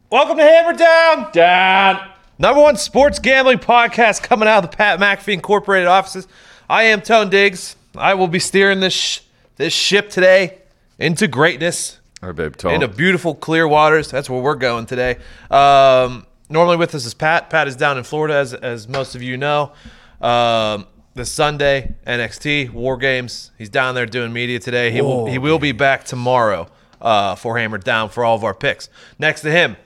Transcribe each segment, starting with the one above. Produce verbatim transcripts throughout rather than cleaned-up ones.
Welcome to Hammer Down, Down. Number one sports gambling podcast coming out of the Pat McAfee Incorporated offices. I am Tone Diggs. I will be steering this sh- this ship today into greatness. Our babe Tone. Into beautiful, clear waters. That's where we're going today. Um, normally with us is Pat. Pat is down in Florida, as, as most of you know. Um, this Sunday, N X T, War Games. He's down there doing media today. He will, he will be back tomorrow uh, for Hammer Down for all of our picks. Next to him,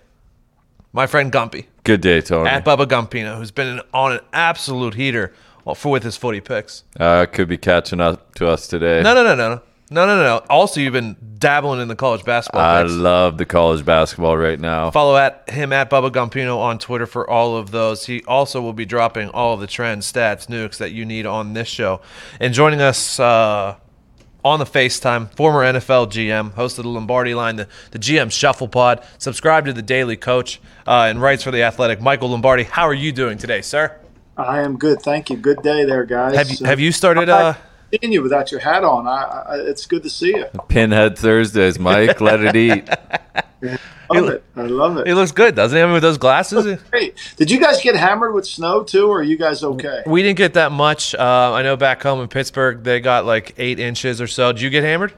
my friend Gumpy. Good day, Tony. At Bubba Gumpino, who's been on an absolute heater for with his footy picks. Uh, could be catching up to us today. No, no, no, no. No, no, no. Also, you've been dabbling in the college basketball I picks. love the college basketball right now. Follow at him at Bubba Gumpino on Twitter for all of those. He also will be dropping all of the trends, stats, nukes that you need on this show. And joining us uh, on the FaceTime, former N F L G M, host of the Lombardi Line, the, the G M Shuffle Pod, subscribe to the Daily Coach, uh, and writes for The Athletic, Michael Lombardi. How are you doing today, sir? I am good, thank you. Good day there, guys. Have you, have you started... Uh, Seeing you without your hat on, I, I, it's good to see you. Pinhead Thursdays, Mike. Let it eat. Yeah, I love it. I love it. He looks good, doesn't he? I mean, with those glasses. Great. Did you guys get hammered with snow too, or are you guys okay? We didn't get that much. Uh, I know back home in Pittsburgh, they got like eight inches or so. Did you get hammered?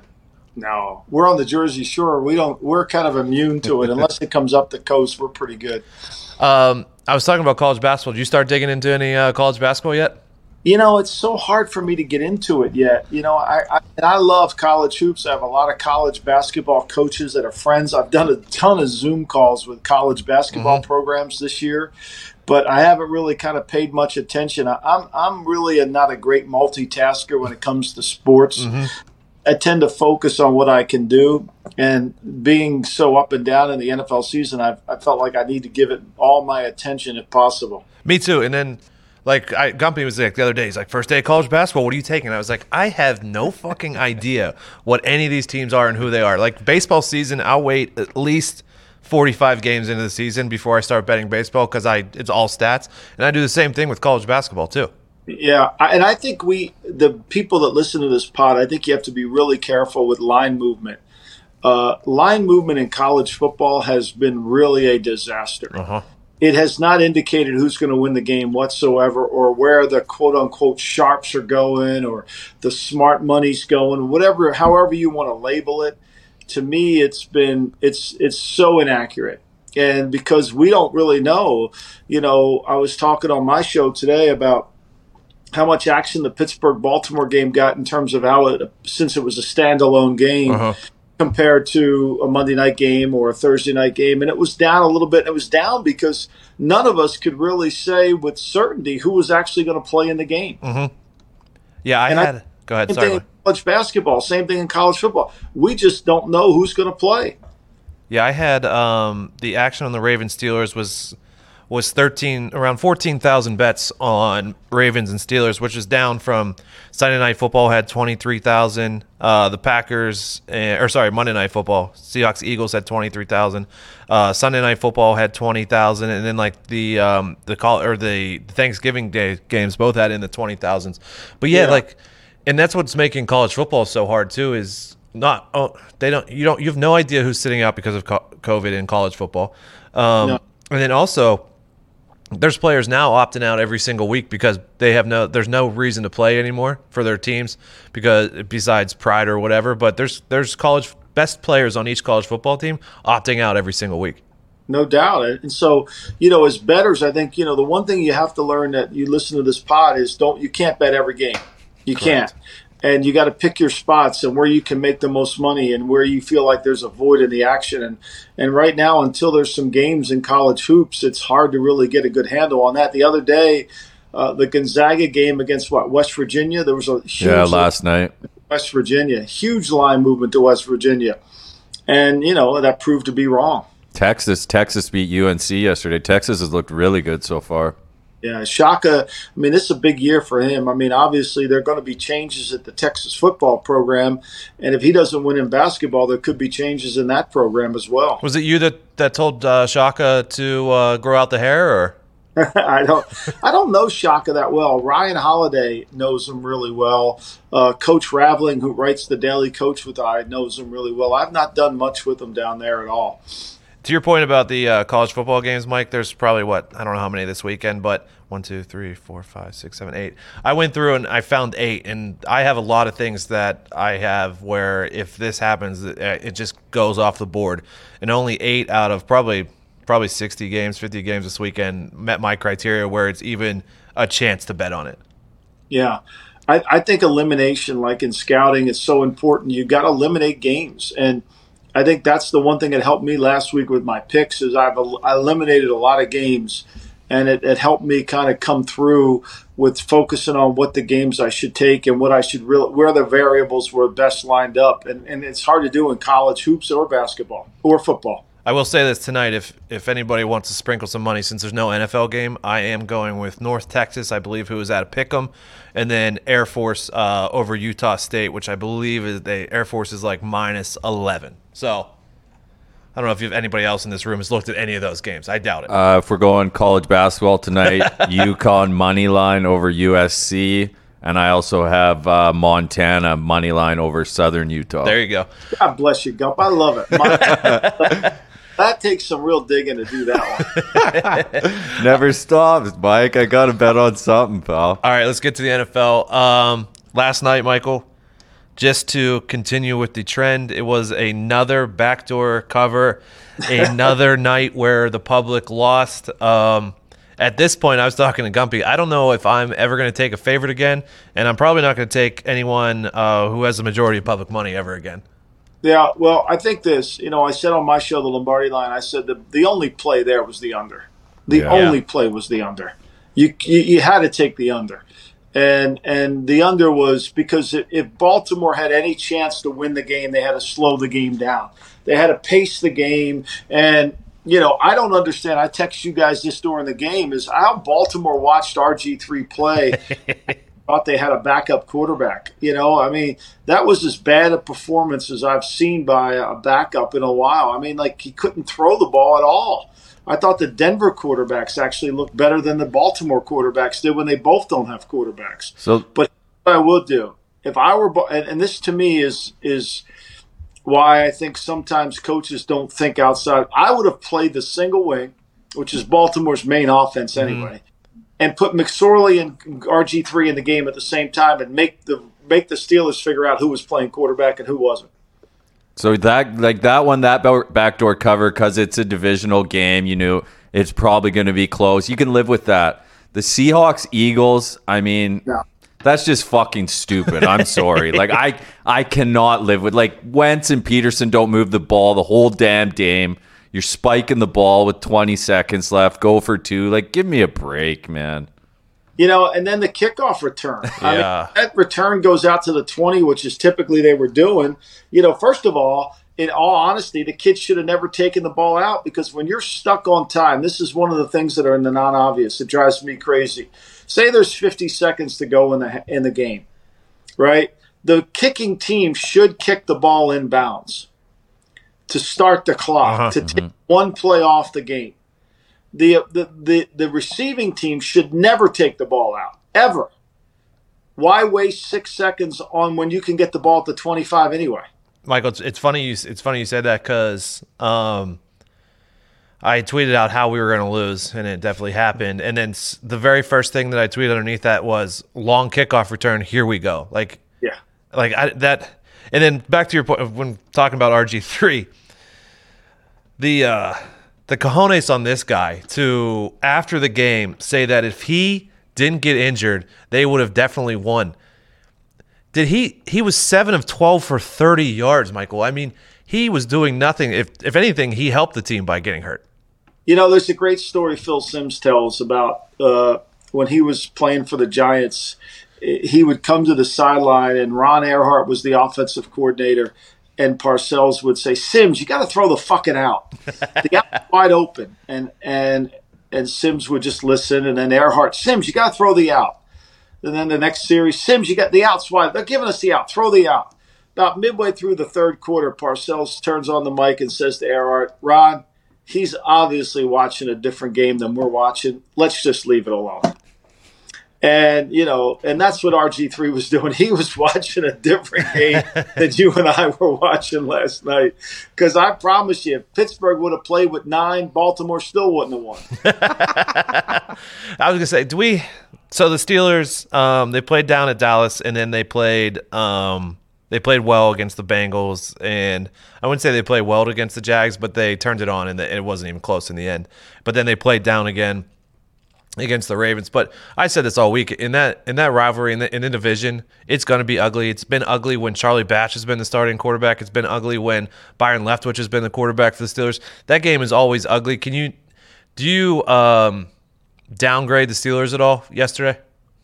No, we're on the Jersey Shore. We don't. We're kind of immune to it. Unless it comes up the coast, we're pretty good. Um, I was talking about college basketball. Did you start digging into any uh, college basketball yet? You know, it's so hard for me to get into it yet. You know, I, I and I love college hoops. I have a lot of college basketball coaches that are friends. I've done a ton of Zoom calls with college basketball mm-hmm. programs this year, but I haven't really kind of paid much attention. I, I'm I'm really a, not a great multitasker when it comes to sports. Mm-hmm. I tend to focus on what I can do, and being so up and down in the N F L season, I've, I felt like I need to give it all my attention if possible. Me too, and then. Like, I, Gumpy was like the other day, he's like, first day of college basketball, what are you taking? I was like, I have no fucking idea what any of these teams are and who they are. Like, baseball season, I'll wait at least forty-five games into the season before I start betting baseball because I it's all stats. And I do the same thing with college basketball, too. Yeah, and I think we, the people that listen to this pod, I think you have to be really careful with line movement. Uh, line movement in college football has been really a disaster. Uh-huh. It has not indicated who's going to win the game whatsoever, or where the quote-unquote sharps are going, or the smart money's going, whatever, however you want to label it. To me, it's been it's it's so inaccurate, and because we don't really know. You know, I was talking on my show today about how much action the Pittsburgh-Baltimore game got in terms of how it, since it was a standalone game. Uh-huh. Compared to a Monday night game or a Thursday night game. And it was down a little bit. It was down because none of us could really say with certainty who was actually going to play in the game. Mm-hmm. Yeah, I and had. I, go ahead. Same Sorry. thing in college basketball. Same thing in college football. We just don't know who's going to play. Yeah, I had um, the action on the Ravens Steelers was was thirteen around fourteen thousand bets on Ravens and Steelers, which is down from Sunday Night Football had twenty-three thousand. Uh, the Packers, uh, or sorry, Monday Night Football, Seahawks Eagles had twenty-three thousand. Uh, Sunday Night Football had twenty thousand, and then like the um, the call or the Thanksgiving Day games both had in the twenty thousands. But yeah, yeah, like, and that's what's making college football so hard too. Is not oh they don't you don't you have no idea who's sitting out because of COVID in college football, um, no. And then also. There's players now opting out every single week because they have no. There's no reason to play anymore for their teams because besides pride or whatever. But there's there's college best players on each college football team opting out every single week. No doubt. And so, you know, as bettors, I think, you know, the one thing you have to learn that you listen to this pod is don't you can't bet every game. You Correct. Can't. And you got to pick your spots and where you can make the most money and where you feel like there's a void in the action. And and right now, until there's some games in college hoops, it's hard to really get a good handle on that. The other day, uh, the Gonzaga game against, what, West Virginia? There was a huge yeah, last night. West Virginia, huge line movement to West Virginia. And, you know, that proved to be wrong. Texas, Texas beat U N C yesterday. Texas has looked really good so far. Yeah, Shaka, I mean, this is a big year for him. I mean, obviously, there are going to be changes at the Texas football program. And if he doesn't win in basketball, there could be changes in that program as well. Was it you that, that told uh, Shaka to uh, grow out the hair? Or I don't I don't know Shaka that well. Ryan Holiday knows him really well. Uh, Coach Raveling, who writes the Daily Coach with I, knows him really well. I've not done much with him down there at all. To your point about the uh, college football games, Mike, there's probably, what, I don't know how many this weekend, but one, two, three, four, five, six, seven, eight. I went through and I found eight, and I have a lot of things that I have where if this happens, it just goes off the board. And only eight out of probably probably sixty games, fifty games this weekend met my criteria where it's even a chance to bet on it. Yeah. I, I think elimination, like in scouting, is so important. You got to eliminate games. And I think that's the one thing that helped me last week with my picks is I've I eliminated a lot of games, and it, it helped me kind of come through with focusing on what the games I should take and what I should really, where the variables were best lined up. And, and it's hard to do in college hoops or basketball or football. I will say this tonight, if if anybody wants to sprinkle some money, since there's no N F L game, I am going with North Texas, I believe, who is at a pick'em, and then Air Force uh, over Utah State, which I believe is they Air Force is like minus eleven. So I don't know if you've, anybody else in this room has looked at any of those games. I doubt it. Uh, if we're going college basketball tonight, UConn money line over U S C, and I also have uh, Montana money line over Southern Utah. There you go. God bless you, Gump. I love it. My, that takes some real digging to do that one. Never stops, Mike. I got to bet on something, pal. All right, let's get to the N F L. Um, last night, Michael, just to continue with the trend, it was another backdoor cover, another night where the public lost. Um, at this point, I was talking to Gumpy. I don't know if I'm ever going to take a favorite again, and I'm probably not going to take anyone uh, who has the majority of public money ever again. Yeah, well, I think this, you know, I said on my show, the Lombardi line, I said the, the only play there was the under. The Yeah. only Yeah. play was the under. You, you you had to take the under. And and the under was because if Baltimore had any chance to win the game, they had to slow the game down. They had to pace the game. And, you know, I don't understand. I text you guys this during the game is how Baltimore watched R G three play. Thought they had a backup quarterback. You know, I mean, that was as bad a performance as I've seen by a backup in a while. I mean, like he couldn't throw the ball at all. I thought the Denver quarterbacks actually looked better than the Baltimore quarterbacks did when they both don't have quarterbacks. So, But what I will do, if I were, and, and this to me is is why I think sometimes coaches don't think outside. I would have played the single wing, which is Baltimore's main offense anyway. Mm-hmm. And put McSorley and R G three in the game at the same time, and make the make the Steelers figure out who was playing quarterback and who wasn't. so that like that one, that backdoor cover, because it's a divisional game, you know, it's probably going to be close. You can live with that. The Seahawks, Eagles, I mean, Yeah. that's just fucking stupid. I'm sorry. Like I, I cannot live with like Wentz and Peterson don't move the ball the whole damn game. You're spiking the ball with twenty seconds left. Go for two. Like, give me a break, man. You know, and then the kickoff return. I Yeah. mean, that return goes out to the twenty, which is typically they were doing. You know, first of all, in all honesty, the kids should have never taken the ball out because when you're stuck on time, this is one of the things that are in the non-obvious. It drives me crazy. Say there's fifty seconds to go in the in the game, right? The kicking team should kick the ball in bounds to start the clock, Uh-huh. to take one play off the game. The, the the the receiving team should never take the ball out, ever. Why waste six seconds on when you can get the ball at the twenty-five anyway? Michael, it's, it's funny you it's funny you said that because um, I tweeted out how we were going to lose, and it definitely happened. And then s- the very first thing that I tweeted underneath that was long kickoff return. Here we go. Like Yeah. like I, that. And then back to your point of when talking about R G three, the uh, the cojones on this guy to after the game say that if he didn't get injured, they would have definitely won. Did he? He was seven of twelve for thirty yards, Michael. I mean, he was doing nothing. If if anything, he helped the team by getting hurt. You know, there's a great story Phil Simms tells about uh, when he was playing for the Giants. He would come to the sideline, and Ron Earhart was the offensive coordinator, and Parcells would say, "Simms, you got to throw the fucking out. The out's wide open." And and and Simms would just listen, and then Earhart, "Simms, you got to throw the out." And then the next series, "Simms, you got the outs wide. They're giving us the out. Throw the out." About midway through the third quarter, Parcells turns on the mic and says to Earhart, "Ron, he's obviously watching a different game than we're watching. Let's just leave it alone." And, you know, and that's what R G three was doing. He was watching a different game than you and I were watching last night. Because I promise you, if Pittsburgh would have played with nine, Baltimore still wouldn't have won. I was going to say, do we – so the Steelers, um, they played down at Dallas, and then they played um, they played well against the Bengals. And I wouldn't say they played well against the Jags, but they turned it on, and it wasn't even close in the end. But then they played down again against the Ravens. But I said this all week, in that in that rivalry in the, in the division, it's going to be ugly. It's been ugly when Charlie Batch has been the starting quarterback. It's been ugly when Byron Leftwich has been the quarterback for the Steelers. That game is always ugly. Can you do you um, downgrade the Steelers at all yesterday?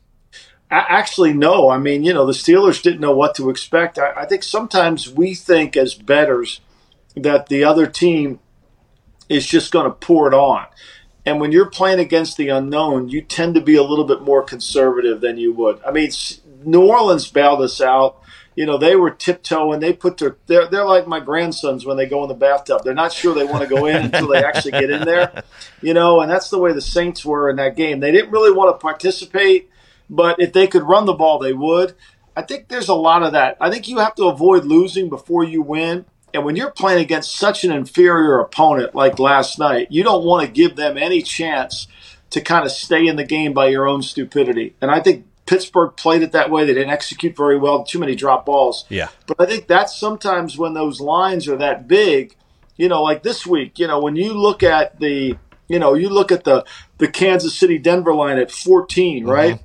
Actually, no. I mean, you know, the Steelers didn't know what to expect. I, I think sometimes we think as bettors that the other team is just going to pour it on. And when you're playing against the unknown, you tend to be a little bit more conservative than you would. I mean, New Orleans bailed us out. You know, they were tiptoeing. They put their they're they're like my grandsons when they go in the bathtub. They're not sure they want to go in until they actually get in there. You know, and that's the way the Saints were in that game. They didn't really want to participate, but if they could run the ball, they would. I think there's a lot of that. I think you have to avoid losing before you win. And when you're playing against such an inferior opponent like last night, you don't want to give them any chance to kind of stay in the game by your own stupidity. And I think Pittsburgh played it that way. They didn't execute very well, too many drop balls. Yeah. But I think that's sometimes when those lines are that big, you know, like this week, you know, when you look at the, you know, you look at the, the Kansas City-Denver line at fourteen, mm-hmm. right?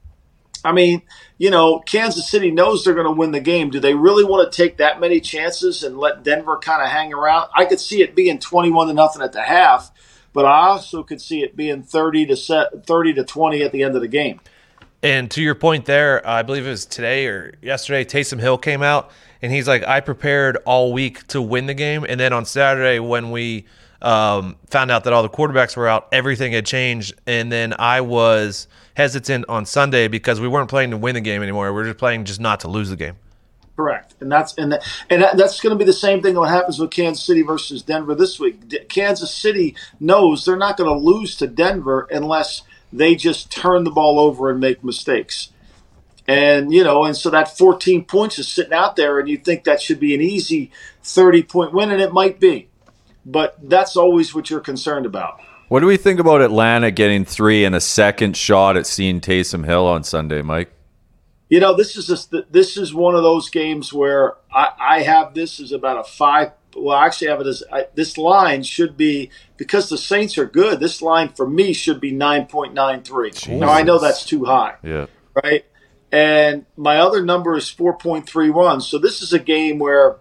I mean, you know, Kansas City knows they're going to win the game. Do they really want to take that many chances and let Denver kind of hang around? I could see it being twenty-one to nothing at the half, but I also could see it being thirty to set, thirty to twenty at the end of the game. And to your point there, I believe it was today or yesterday, Taysom Hill came out, and he's like, I prepared all week to win the game. And then on Saturday when we um, found out that all the quarterbacks were out, everything had changed. And then I was hesitant on Sunday because we weren't playing to win the game anymore. We were just playing just not to lose the game. Correct, and that's and that, and that, that's going to be the same thing that happens with Kansas City versus Denver this week. D- Kansas City knows they're not going to lose to Denver unless they just turn the ball over and make mistakes. And you know, and so that fourteen points is sitting out there, and you think that should be an easy thirty-point win, and it might be, but that's always what you're concerned about. What do we think about Atlanta getting three and a second shot at seeing Taysom Hill on Sunday, Mike? You know, this is just, this is one of those games where I, I have this as about a five. Well, I actually have it as I, this line should be, because the Saints are good, this line for me should be nine point nine three. Now, I know that's too high. Yeah. Right? And my other number is four point three one. So this is a game where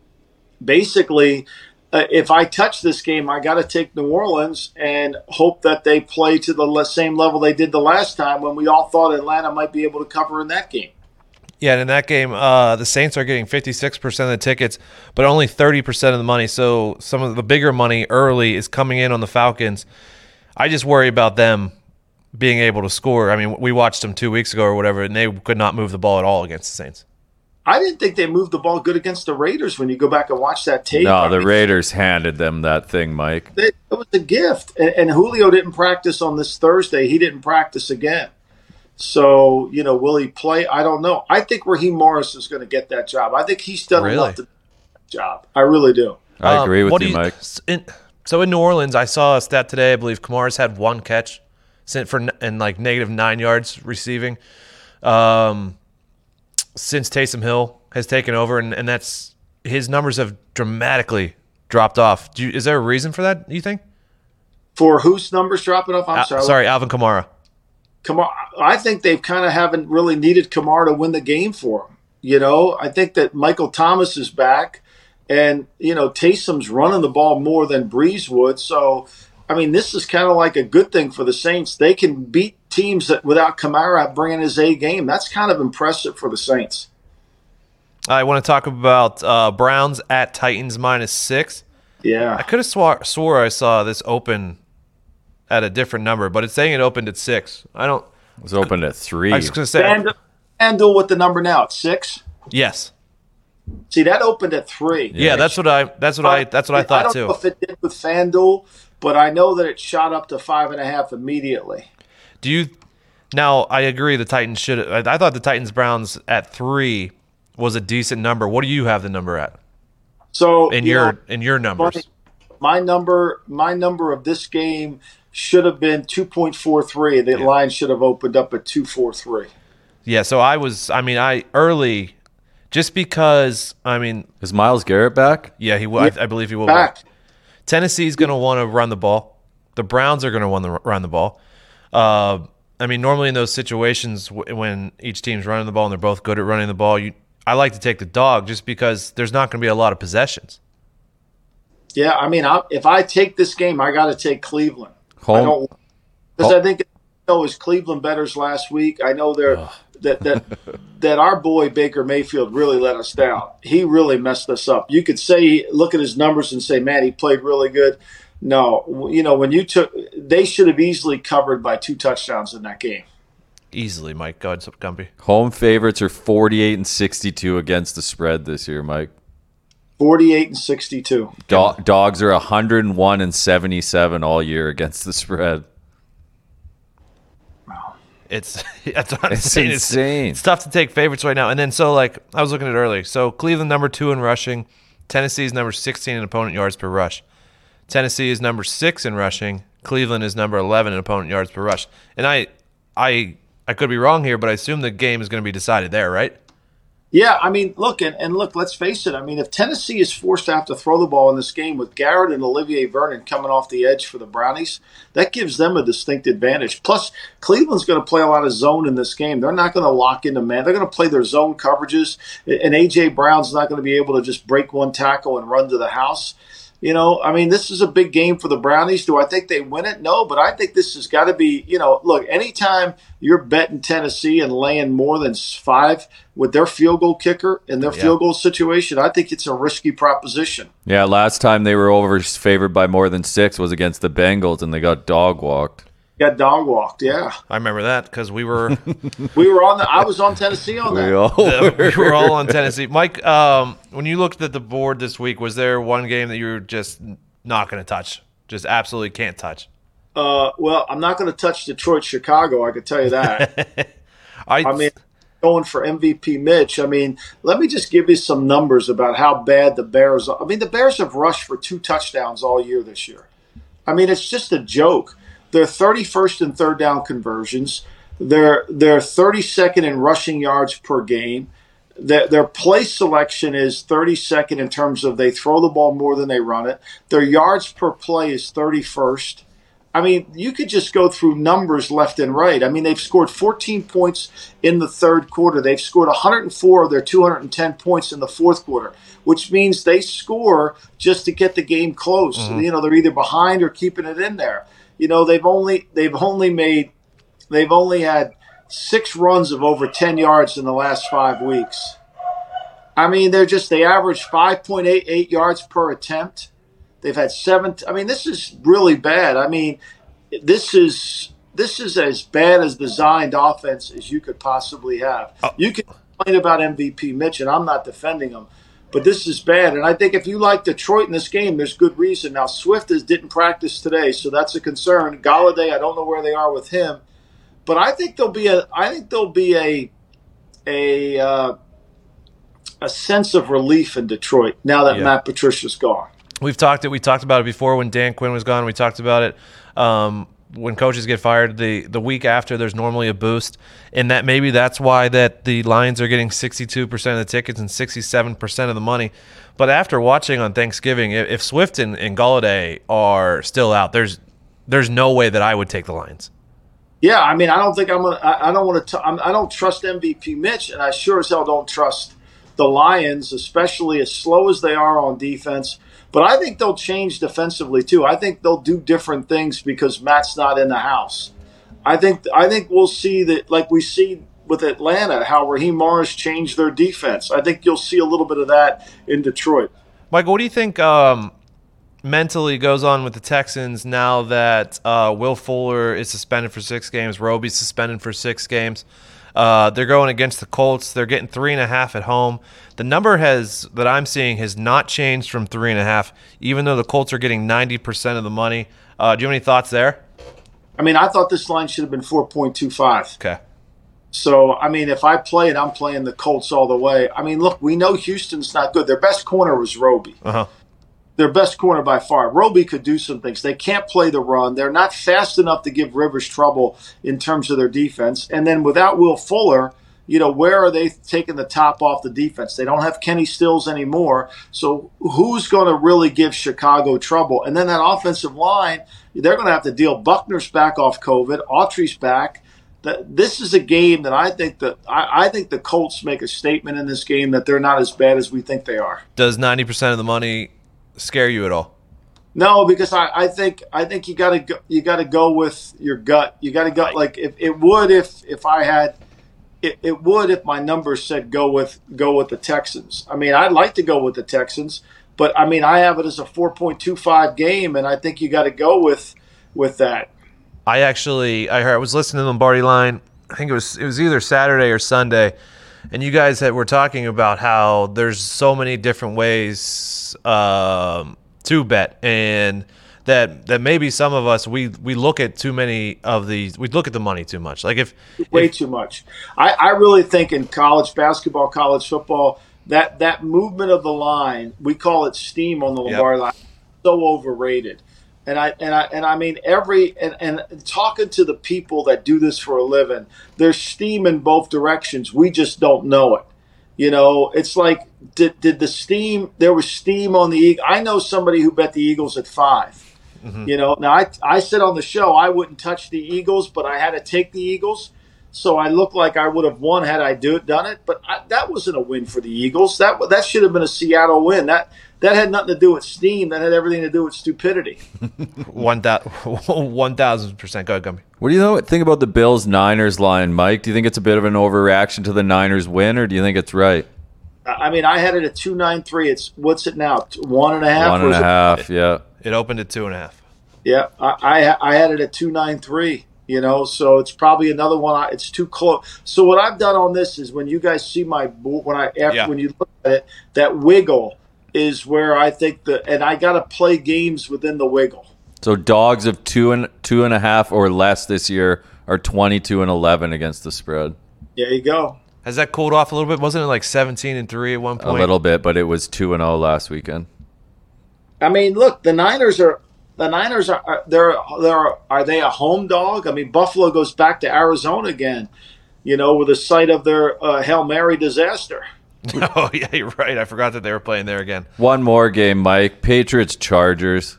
basically – Uh, if I touch this game, I got to take New Orleans and hope that they play to the same level they did the last time when we all thought Atlanta might be able to cover in that game. Yeah, and in that game, uh, the Saints are getting fifty-six percent of the tickets, but only thirty percent of the money. So some of the bigger money early is coming in on the Falcons. I just worry about them being able to score. I mean, we watched them two weeks ago or whatever, and they could not move the ball at all against the Saints. I didn't think they moved the ball good against the Raiders when you go back and watch that tape. No, I the mean, Raiders handed them that thing, Mike. It, it was a gift. And, and Julio didn't practice on this Thursday. He didn't practice again. So, you know, will he play? I don't know. I think Raheem Morris is going to get that job. I think he's done really? enough to do that job. I really do. I agree um, with you, you, Mike. In, so in New Orleans, I saw a stat today. I believe Kamara's had one catch sent for and like negative nine yards receiving um, since Taysom Hill has taken over, and, and that's his numbers have dramatically dropped off. Do you, is there a reason for that, you think? For whose numbers dropping off? I'm uh, sorry. Sorry, Alvin Kamara. Kamara. I think they've kind of haven't really needed Kamara to win the game for him. You know, I think that Michael Thomas is back, and, you know, Taysom's running the ball more than Breeze would. So, I mean, this is kind of like a good thing for the Saints. They can beat teams that without Kamara bringing his A game. That's kind of impressive for the Saints. I want to talk about uh, Browns at Titans minus six. Yeah. I could have swore, swore I saw this open at a different number, but it's saying it opened at six. I don't. It was open at three. I was just going to say. FanDuel, FanDuel with the number now at six. Yes. See, that opened at three. Yeah, yeah that's what I. That's what I. That's what I thought I don't too. know if it did with FanDuel, but I know that it shot up to five and a half immediately. Do you? Now, I agree the Titans should – I thought the Titans-Browns at three was a decent number. What do you have the number at So in you your know, in your numbers? My number my number of this game should have been two point four three. The Yeah. line should have opened up at two forty-three. Yeah, so I was – I mean, I early – just because, I mean – Is Myles Garrett back? Yeah, he will. I, I believe he will. Back. Tennessee's going to want to run the ball. The Browns are going to want to run the ball. Uh, I mean, normally in those situations w- when each team's running the ball and they're both good at running the ball, you I like to take the dog just because there's not going to be a lot of possessions. Yeah, I mean, I, if I take this game, I got to take Cleveland. Home. I don't because Home. I think it was Cleveland betters last week. I know they're that that that our boy Baker Mayfield really let us down. He really messed us up. You could say look at his numbers and say, man, he played really good. No, you know when you took, they should have easily covered by two touchdowns in that game. Easily, Mike. Go ahead, Gumpy. Home favorites are forty-eight and sixty-two against the spread this year, Mike. Forty-eight and sixty-two. Do- dogs are one hundred one and seventy-seven all year against the spread. It's that's what I'm It's saying. insane. It's, it's tough to take favorites right now. And then so like I was looking at it earlier. So Cleveland number two in rushing, Tennessee's number sixteen in opponent yards per rush. Tennessee is number six in rushing. Cleveland is number eleven in opponent yards per rush. And I I I could be wrong here, but I assume the game is going to be decided there, right? Yeah, I mean, look, and, and look, let's face it. I mean, if Tennessee is forced to have to throw the ball in this game with Garrett and Olivier Vernon coming off the edge for the Brownies, that gives them a distinct advantage. Plus, Cleveland's going to play a lot of zone in this game. They're not going to lock into man. They're going to play their zone coverages, and A J. Brown's not going to be able to just break one tackle and run to the house. You know, I mean, this is a big game for the Brownies. Do I think they win it? No, but I think this has got to be, you know, look, anytime you're betting Tennessee and laying more than five with their field goal kicker and their Yeah. field goal situation, I think it's a risky proposition. Yeah, last time they were over favored by more than six was against the Bengals, and they got dog walked. Got dog walked, yeah. I remember that because we were We were on the, I was on Tennessee on that. We all we were all on Tennessee. Mike, um, when you looked at the board this week, was there one game that you were just not going to touch? Just absolutely can't touch? Uh, well, I'm not going to touch Detroit, Chicago. I can tell you that. I, I mean, going for M V P Mitch. I mean, let me just give you some numbers about how bad the Bears are. I mean, the Bears have rushed for two touchdowns all year this year. I mean, it's just a joke. They're thirty-first in third down conversions. They're they're thirty-second in rushing yards per game. Their, their play selection is thirty-second in terms of they throw the ball more than they run it. Their yards per play is thirty-first. I mean, you could just go through numbers left and right. I mean, they've scored fourteen points in the third quarter. They've scored one hundred four of their two hundred ten points in the fourth quarter, which means they score just to get the game close. Mm-hmm. You know, they're either behind or keeping it in there. You know, they've only they've only made they've only had six runs of over ten yards in the last five weeks. I mean, they're just they average five point eight eight yards per attempt. They've had seven. I mean, this is really bad. I mean, this is this is as bad as designed offense as you could possibly have. Oh. You can complain about M V P Mitch, and I'm not defending him, but this is bad. And I think if you like Detroit in this game, there's good reason. Now, Swift is, didn't practice today, so that's a concern. Galladay, I don't know where they are with him, but I think there'll be a I think there'll be a a uh, a sense of relief in Detroit now that yeah. Matt Patricia's gone. We've talked it. We talked about it before when Dan Quinn was gone. We talked about it um, when coaches get fired. The the week after, there's normally a boost, and that maybe that's why that the Lions are getting sixty-two percent of the tickets and sixty-seven percent of the money. But after watching on Thanksgiving, if, if Swift and, and Galladay are still out, there's there's no way that I would take the Lions. Yeah, I mean, I don't think I'm gonna. I, I don't want to. I don't trust M V P Mitch, and I sure as hell don't trust the Lions, especially as slow as they are on defense. But I think they'll change defensively too. I think they'll do different things because Matt's not in the house. I think I think we'll see that, like we see with Atlanta, how Raheem Morris changed their defense. I think you'll see a little bit of that in Detroit. Michael, what do you think um, mentally goes on with the Texans now that uh, Will Fuller is suspended for six games, Roby's suspended for six games? Uh, they're going against the Colts. They're getting three and a half at home. The number has that I'm seeing has not changed from three and a half, even though the Colts are getting ninety percent of the money. Uh, do you have any thoughts there? I mean, I thought this line should have been four point two five. Okay. So, I mean, if I play it, I'm playing the Colts all the way. I mean, look, we know Houston's not good. Their best corner was Roby. Uh-huh. Their best corner by far. Roby could do some things. They can't play the run. They're not fast enough to give Rivers trouble in terms of their defense. And then without Will Fuller, you know, where are they taking the top off the defense? They don't have Kenny Stills anymore. So who's going to really give Chicago trouble? And then that offensive line, they're going to have to deal. Buckner's back off COVID. Autry's back. This is a game that I think that I, I think the Colts make a statement in this game that they're not as bad as we think they are. Does ninety percent of the money scare you at all? No, because I, I think I think you got to you got to go with your gut. You got to go like if it would if if I had it, it would if my numbers said go with go with the Texans. I mean, I'd like to go with the Texans, but I mean, I have it as a four point two five game, and I think you got to go with with that. I actually, I heard, I was listening to the Lombardi Line. I think it was it was either Saturday or Sunday, and you guys had, were talking about how there's so many different ways um, to bet, and that that maybe some of us we we look at too many of these. We look at the money too much. Like if way if, too much. I, I really think in college basketball, college football, that that movement of the line, we call it steam on the Lombardi Yep. Line, so overrated. And I and I and I mean every and, and talking to the people that do this for a living, there's steam in both directions. We just don't know it. You know, it's like did did the steam there was steam on the Eagles. I know somebody who bet the Eagles at five. Mm-hmm. You know, now I I said on the show I wouldn't touch the Eagles, but I had to take the Eagles. So I looked like I would have won had I do done it, but I, that wasn't a win for the Eagles. That that should have been a Seattle win. That that had nothing to do with steam. That had everything to do with stupidity. one thousand percent. Go ahead, Gumby. What do you know, think about the Bills-Niners line, Mike? Do you think it's a bit of an overreaction to the Niners win, or do you think it's right? I mean, I had it at two nine three. It's what's it now? One and a half. One and a half. Yeah. It opened at two and a half. Yeah, I I, I had it at two nine three. You know, so it's probably another one. It's too close. So what I've done on this is when you guys see my board, when I after Yeah. when you look at it, that wiggle is where I think the and I got to play games within the wiggle. So dogs of two and two and a half or less this year are twenty-two and eleven against the spread. There you go. Has that cooled off a little bit? Wasn't it like seventeen and three at one A point? little bit, but it was two and zero last weekend. I mean, look, the Niners are the Niners are are- they're they're are they a home dog? I mean, Buffalo goes back to Arizona again, you know, with the site of their uh, Hail Mary disaster. Oh yeah, you're right. I forgot that they were playing there again. One more game, Mike. Patriots Chargers.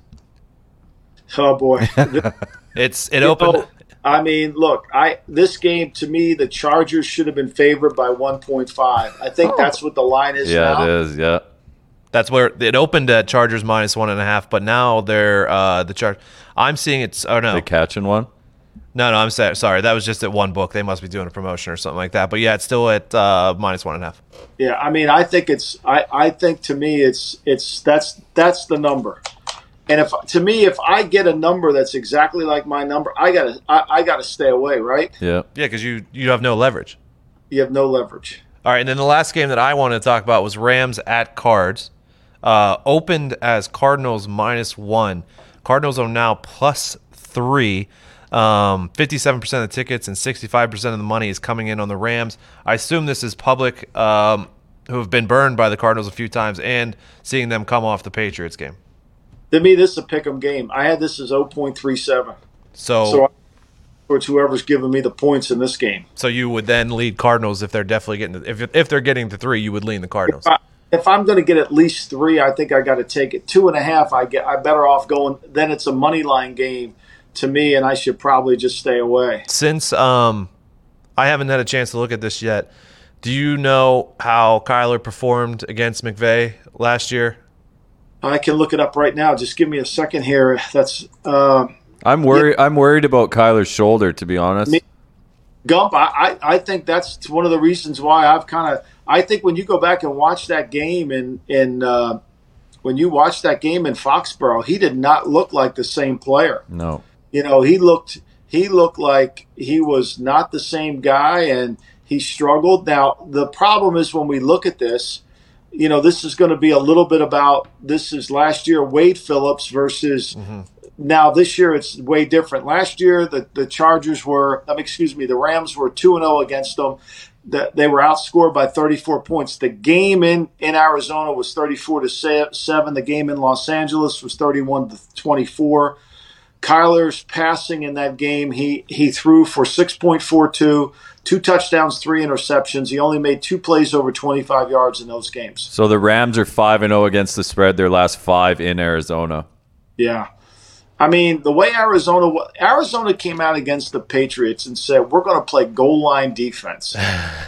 Oh boy. It's it You opened. know, I mean, look, I this game to me, the Chargers should have been favored by one point five. I think that's what the line is Yeah, now. it is. Yeah. That's where it opened at Chargers minus one and a half, but now they're uh, the Char. I'm seeing it's. Oh no, They catching one. no, no. I'm sa- sorry. That was just at one book. They must be doing a promotion or something like that. But yeah, it's still at uh, minus one and a half. Yeah, I mean, I think it's. I, I think to me, it's it's that's that's the number. And if to me, if I get a number that's exactly like my number, I gotta I, I gotta stay away. Right? Yeah. Yeah, because you you have no leverage. You have no leverage. All right, and then the last game that I wanted to talk about was Rams at Cards. Uh, opened as Cardinals minus one. Cardinals are now plus three. Um, fifty-seven percent of the tickets and sixty-five percent of the money is coming in on the Rams. I assume this is public um, who have been burned by the Cardinals a few times and seeing them come off the Patriots game. To me, this is a pick'em game. I had this as zero point three seven. So, So, it's whoever's giving me the points in this game. so you would then lead Cardinals if they're definitely getting the, if if they're getting the three, you would lean the Cardinals. If, I, if I'm going to get at least three, I think I got to take it. Two and a half, I get. I better off going. Then it's a money line game to me, and I should probably just stay away. Since um, I haven't had a chance to look at this yet, do you know how Kyler performed against McVay last year? I can look it up right now. Just give me a second here. That's uh, I'm worried. I'm worried about Kyler's shoulder, to be honest. Me- Gump. I, I, I think that's one of the reasons why I've kind of. I think when you go back and watch that game in in uh, when you watch that game in Foxborough, he did not look like the same player. No. You know, he looked he looked like he was not the same guy, and he struggled. Now the problem is when we look at this, you know, this is going to be a little bit about this is last year Wade Phillips versus now this year it's way different. Last year the, the Chargers were, I mean, excuse me, the Rams were two and oh against them. The, they were outscored by thirty-four points. The game in, in Arizona was thirty-four to seven. The game in Los Angeles was thirty-one to twenty-four. Kyler's passing in that game, he he threw for six point four two, two touchdowns, three interceptions. He only made two plays over twenty-five yards in those games. So the Rams are five and oh against the spread, their last five in Arizona. Yeah. I mean, the way Arizona Arizona came out against the Patriots and said, we're going to play goal line defense.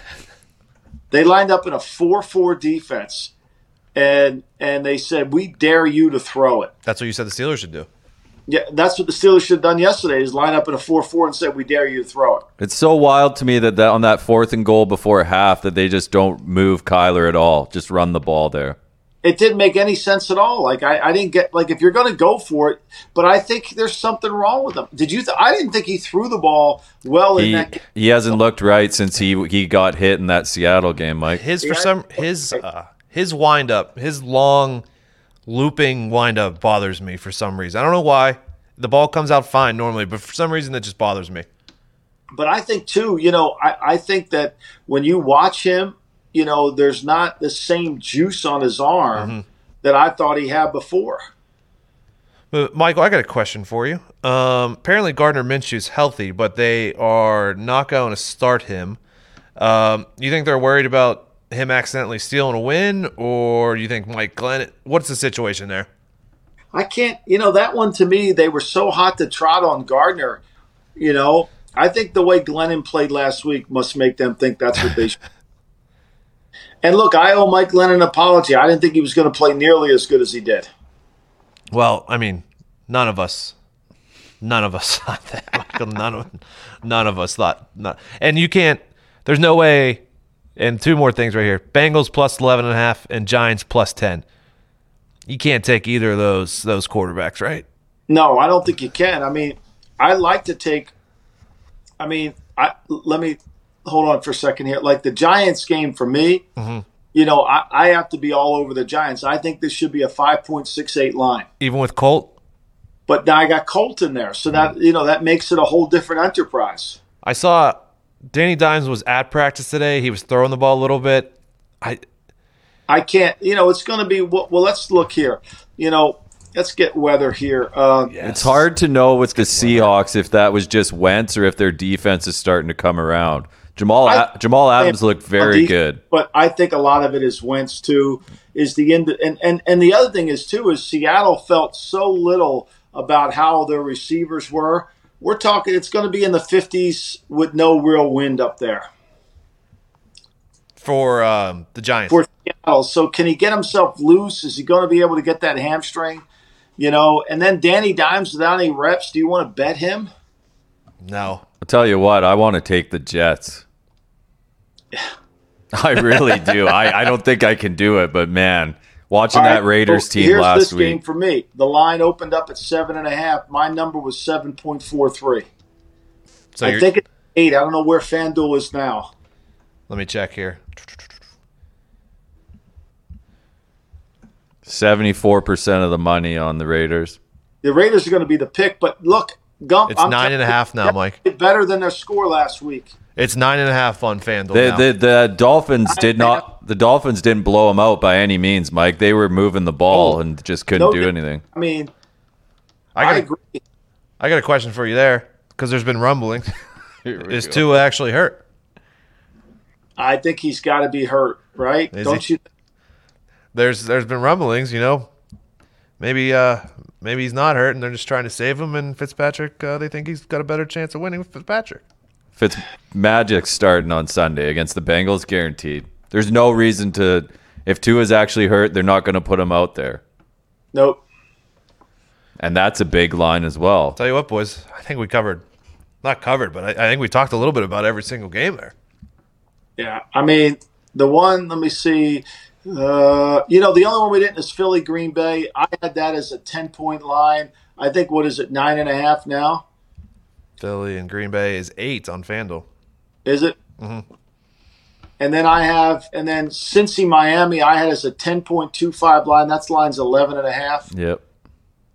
They lined up in a four four defense, and and they said, we dare you to throw it. That's what you said the Steelers should do. Yeah, that's what the Steelers should have done yesterday, is line up in a four four and said, we dare you to throw it. It's so wild to me that, that on that fourth and goal before half that they just don't move Kyler at all. Just run the ball there. It didn't make any sense at all. Like, I, I didn't get, like, if you're going to go for it, but I think there's something wrong with him. Did you, th- I didn't think he threw the ball well He, in that game. he hasn't looked right since he he got hit in that Seattle game, Mike. His for Yeah. some his uh, his wind up, his long looping wind up bothers me for some reason. I don't know why. The ball comes out fine normally, but for some reason it just bothers me. But I think, too, you know, I, I think that when you watch him, you know, there's not the same juice on his arm mm-hmm. that I thought he had before. But Michael, I got a question for you. Um, apparently Gardner Minshew's healthy, but they are not going to start him. Um, you think they're worried about him accidentally stealing a win, or do you think Mike Glennon? What's the situation there? I can't, you know, that one to me, they were so hot to trot on Gardner. You know, I think the way Glennon played last week must make them think that's what they should. And look, I owe Mike Glennon an apology. I didn't think he was going to play nearly as good as he did. Well, I mean, none of us, none of us thought that. Michael, none of, none of us thought. Not, and you can't. There's no way. And two more things right here: Bengals plus eleven and a half, and Giants plus ten. You can't take either of those those quarterbacks, right? No, I don't think you can. I mean, I like to take. I mean, I let me hold on for a second here. Like the Giants game for me, mm-hmm. you know, I, I have to be all over the Giants. I think this should be a five point six eight line, even with Colt. But now I got Colt in there, so that you know that makes it a whole different enterprise. I saw Danny Dimes was at practice today. He was throwing the ball a little bit. I. I can't, you know, it's going to be, well, well, let's look here. You know, let's get weather here. Uh, yes. It's hard to know with the Seahawks if that was just Wentz or if their defense is starting to come around. Jamal I, Jamal Adams looked very defense, good. But I think a lot of it is Wentz, too, is the end. And, and, and the other thing is, too, is Seattle felt so little about how their receivers were. We're talking, it's going to be in the fifties with no real wind up there. For um, the Giants. For Seattle. So can he get himself loose? Is he going to be able to get that hamstring? You know, and then Danny Dimes without any reps, do you want to bet him? No. I'll tell you what, I want to take the Jets. I really do. I, I don't think I can do it, but man, watching right, that Raiders so team last this week. Here's this game for me. The line opened up at seven and a half. My number was seven point four three. So I think it's eight. I don't know where FanDuel is now. Let me check here. seventy-four percent of the money on the Raiders. The Raiders are going to be the pick, but look, Gump. It's I'm nine and a half now, Mike. Better than their score last week. It's nine and a half on FanDuel the, now. The, the Dolphins did not. The Dolphins didn't blow them out by any means, Mike. They were moving the ball oh, and just couldn't no, do anything. I mean, I, got I a, agree. I got a question for you there because there's been rumbling. Is go. Tua actually hurt? I think he's got to be hurt, right? Is Don't he? you? There's there's been rumblings, you know. Maybe uh maybe he's not hurt and they're just trying to save him. And Fitzpatrick, uh, they think he's got a better chance of winning with Fitzpatrick. Fitzmagic's starting on Sunday against the Bengals, guaranteed. There's no reason to. If Tua's actually hurt, they're not going to put him out there. Nope. And that's a big line as well. Tell you what, boys, I think we covered, not covered, but I, I think we talked a little bit about every single game there. Yeah, I mean the one. Let me see. Uh, you know, the only one we didn't is Philly Green Bay. I had that as a ten point line. I think what is it, nine and a half now? Philly and Green Bay is eight on FanDuel. Is it? Mm-hmm. And then I have, and then Cincy Miami, I had as a ten point two five line. That's line's eleven and a half. Yep.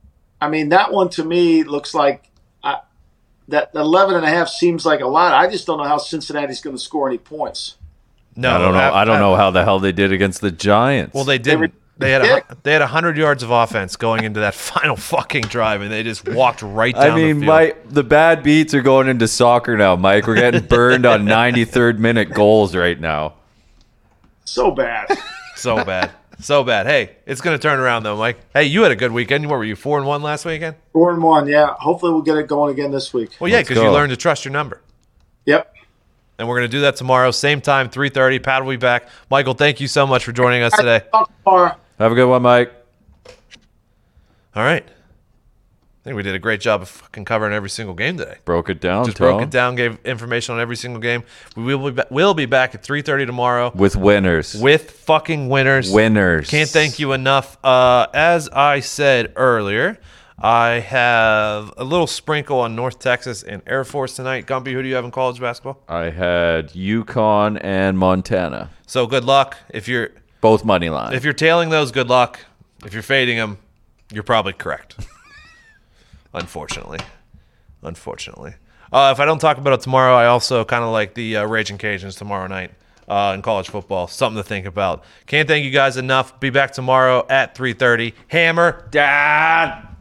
I mean, that one to me looks like I, that eleven and a half seems like a lot. I just don't know how Cincinnati's going to score any points. No, I don't know. I, I don't know how the hell they did against the Giants. Well, they didn't. They had a, they had one hundred yards of offense going into that final fucking drive, and they just walked right down I mean, the field. my the bad beats are going into soccer now, Mike. We're getting burned on ninety-third minute goals right now. So bad. So bad. So bad. Hey, it's going to turn around, though, Mike. Hey, you had a good weekend. What were you, four and one last weekend? Four and one, yeah. Hopefully we'll get it going again this week. Well, yeah, Let's because you go. learned to trust your number. Yep. And we're going to do that tomorrow, same time, three thirty. Pat will be back. Michael, thank you so much for joining us today. Talk tomorrow. Have a good one, Mike. All right. I think we did a great job of fucking covering every single game today. Broke it down, Just Tone. broke it down, gave information on every single game. We will be, ba- we'll be back at three thirty tomorrow With winners. with fucking winners. winners. Can't thank you enough. Uh, as I said earlier, I have a little sprinkle on North Texas and Air Force tonight. Gumpy, who do you have in college basketball? I had Yukon and Montana. So good luck. If you're Both money line. if you're tailing those, good luck. If you're fading them, you're probably correct. Unfortunately. Unfortunately. Uh, if I don't talk about it tomorrow, I also kind of like the uh, Raging Cajuns tomorrow night uh, in college football. Something to think about. Can't thank you guys enough. Be back tomorrow at three thirty. Hammer, Dad.